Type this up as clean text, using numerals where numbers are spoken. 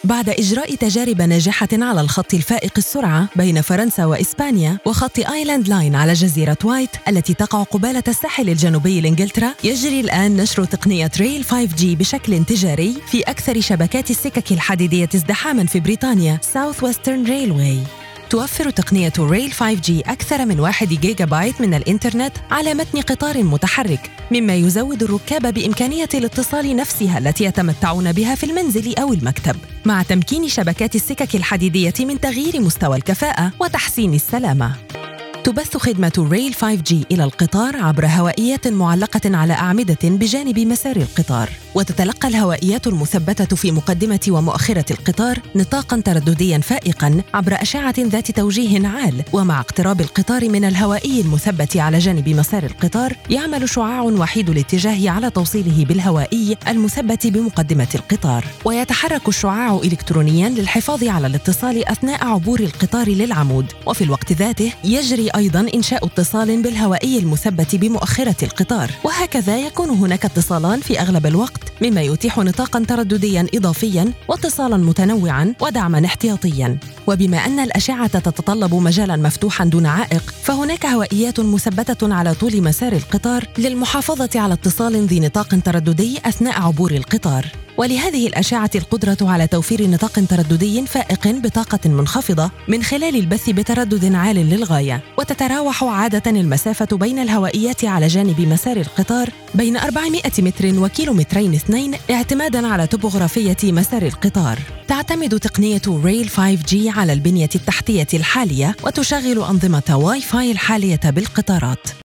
بعد إجراء تجارب ناجحة على الخط الفائق السرعة بين فرنسا وإسبانيا وخط آيلاند لاين على جزيرة وايت التي تقع قبالة الساحل الجنوبي لإنجلترا، يجري الآن نشر تقنية ريل 5G بشكل تجاري في أكثر شبكات السكك الحديدية ازدحاماً في بريطانيا، South Western Railway. توفر تقنية ريل 5G أكثر من 1 جيجا بايت من الإنترنت على متن قطار متحرك، مما يزود الركاب بإمكانية الاتصال نفسها التي يتمتعون بها في المنزل أو المكتب، مع تمكين شبكات السكك الحديدية من تغيير مستوى الكفاءة وتحسين السلامة. تبث خدمة ريل 5G إلى القطار عبر هوائيات معلقة على أعمدة بجانب مسار القطار، وتتلقى الهوائيات المثبتة في مقدمة ومؤخرة القطار نطاقاً ترددياً فائقاً عبر أشعة ذات توجيه عال. ومع اقتراب القطار من الهوائي المثبت على جانب مسار القطار، يعمل شعاع وحيد الاتجاه على توصيله بالهوائي المثبت بمقدمة القطار، ويتحرك الشعاع إلكترونياً للحفاظ على الاتصال أثناء عبور القطار للعمود. وفي الوقت ذاته يجري أيضاً إنشاء اتصال بالهوائي المثبت بمؤخرة القطار، وهكذا يكون هناك اتصالان في أغلب الوقت، مما يتيح نطاقاً ترددياً إضافياً واتصالاً متنوعاً ودعماً احتياطياً. وبما أن الأشعة تتطلب مجالاً مفتوحاً دون عائق، فهناك هوائيات مثبتة على طول مسار القطار للمحافظة على اتصال ذي نطاق ترددي أثناء عبور القطار. ولهذه الأشعة القدرة على توفير نطاق ترددي فائق بطاقة منخفضة من خلال البث بتردد عال للغاية. وتتراوح عادة المسافة بين الهوائيات على جانب مسار القطار بين 400 متر وكيلومترين 2 اعتماداً على توبوغرافية مسار القطار. تعتمد تقنية ريل 5G على البنية التحتية الحالية، وتشغل أنظمة واي فاي الحالية بالقطارات.